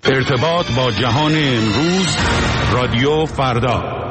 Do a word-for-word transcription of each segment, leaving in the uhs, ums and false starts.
ارتباط با جهان امروز، رادیو فردا.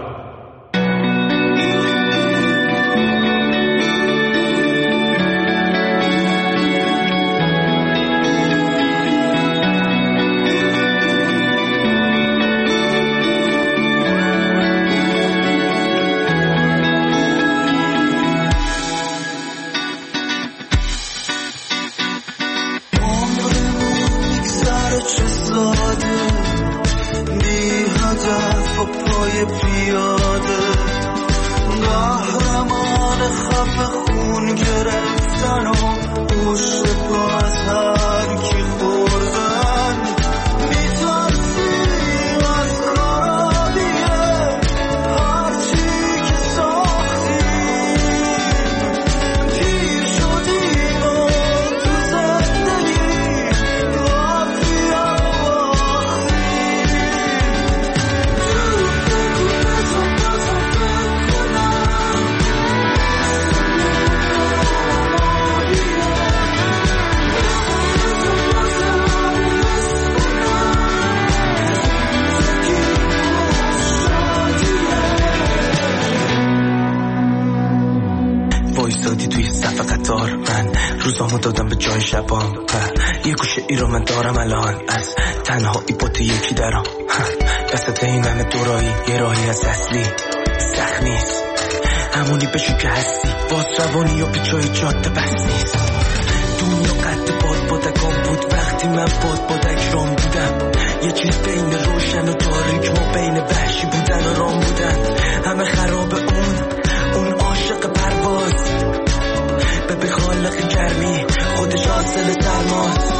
روزامو دادم به جای شبام یه گوشه ای رو من دارم الان از تنهایی با تو یکی درام وسط این همه دورایی یه راهی از اصلی سخت نیست همونی بشو که هستی باز روانی و پیچای جاده بس نیست دنیا قد باد بادکان بود وقتی من باد بادک رام بودم یه چیز بین روشن و تاریک ما بین وحشی بودن و رام بودن همه خراب اون اون عاشق پرواز به به خالق گرمی خودش حاصل سرماست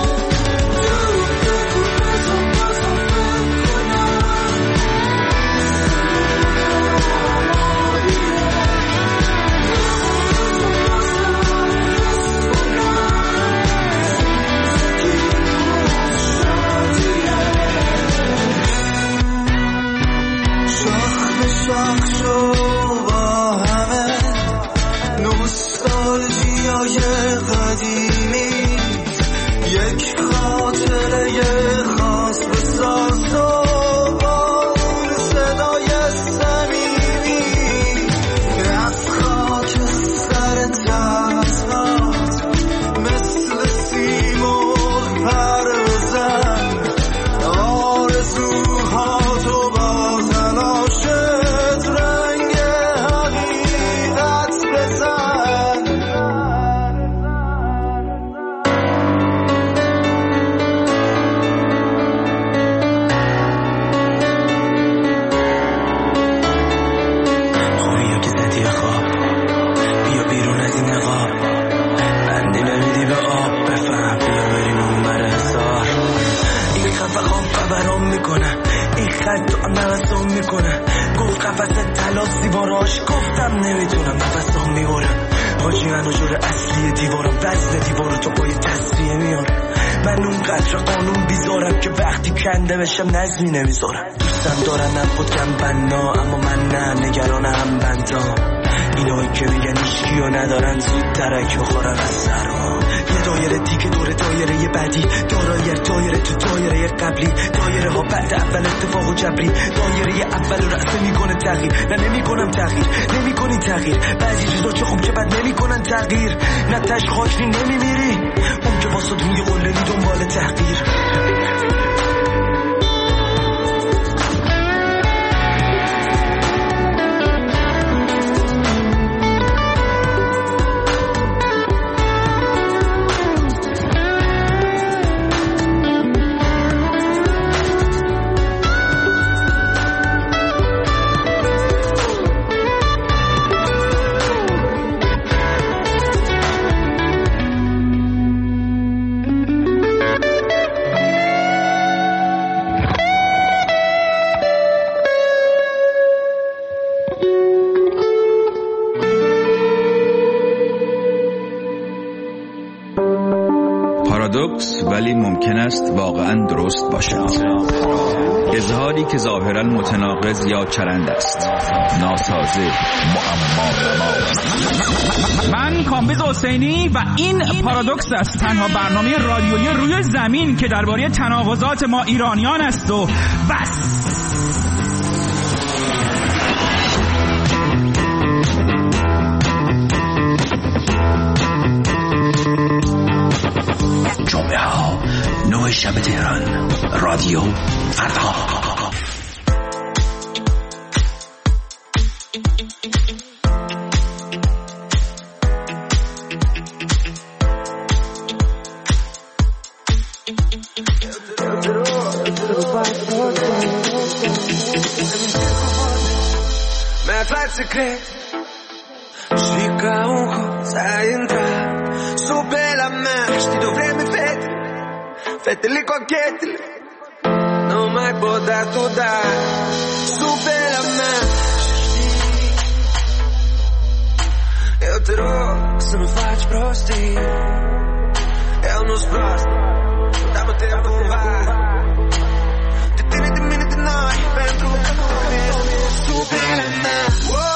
بشم نظمی نمیذارم دوستم دارن نبودم بنا اما من نه نگران هم بندام اینایی که میگن ایشکی و ندارن زود ترک بخورن از سرام یه دایره دیگه دوره دایره یه بعدی دارایر دایره تو دایره یه قبلی دایره ها بعد اول اتفاق و جبری دایره اول رأسه میکنه تغییر نه نمیکنم تغییر نمیکنی تغییر بعضی چیزا چه خوب که بد نمیکنن تغییر نه تش خاکری نمیمیری اون که واسه روی قللی دنبال تحقیر است واقعا درست باشد. اظهاری که ظاهرا متناقض یا چرند است، ناسازه، معما نما. من کامبیز حسینی و این پارادوکس است، تنها برنامه رادیویی روی زمین که درباره تناقضات ما ایرانیان است و بس. جمعه ها نه شب تهران، رادیو فردا. Secret, fica um rosa a entrar. Sou bela, mas ti dovremmo fete, fete lì con chietile, non mai potuto dare. Sou bela, mas eu te rogo, se mi faccio prostire, è uno sprosto, dammi tempo va. Ti tieni di minuti noi, pentru amore. Sou bela, mas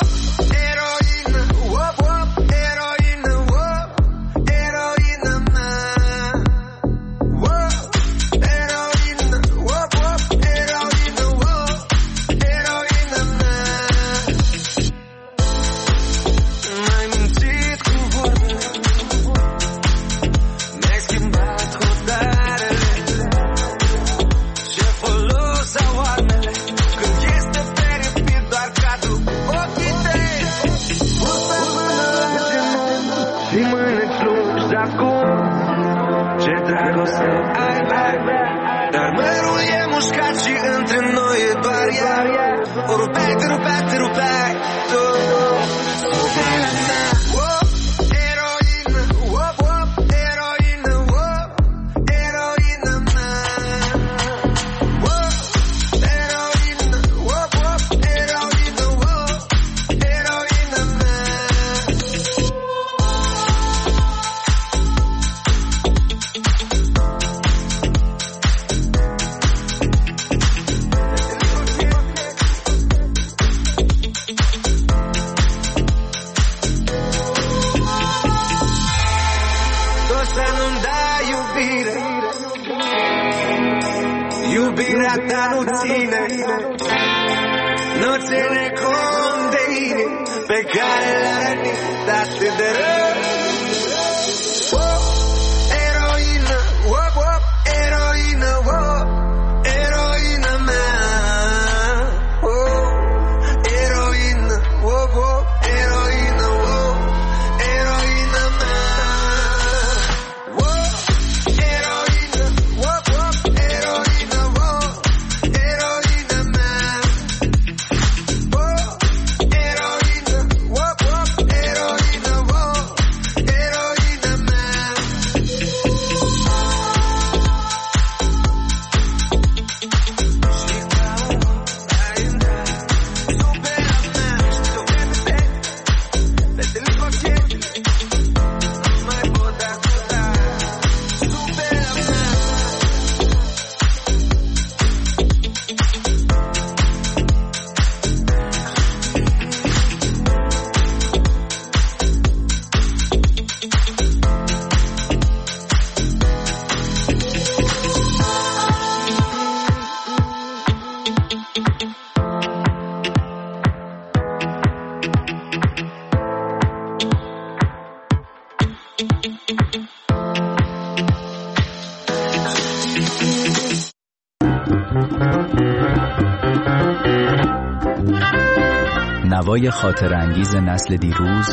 نوای خاطر انگیز نسل دیروز،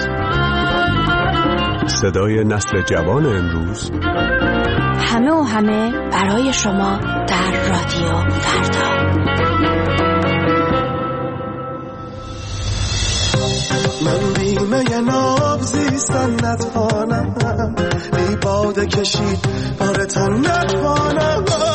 صدای نسل جوان امروز، همه و همه برای شما در رادیو فردا. من بیمه ناب زیستن نتوانم، بی باده کشید بارتان نتوانم.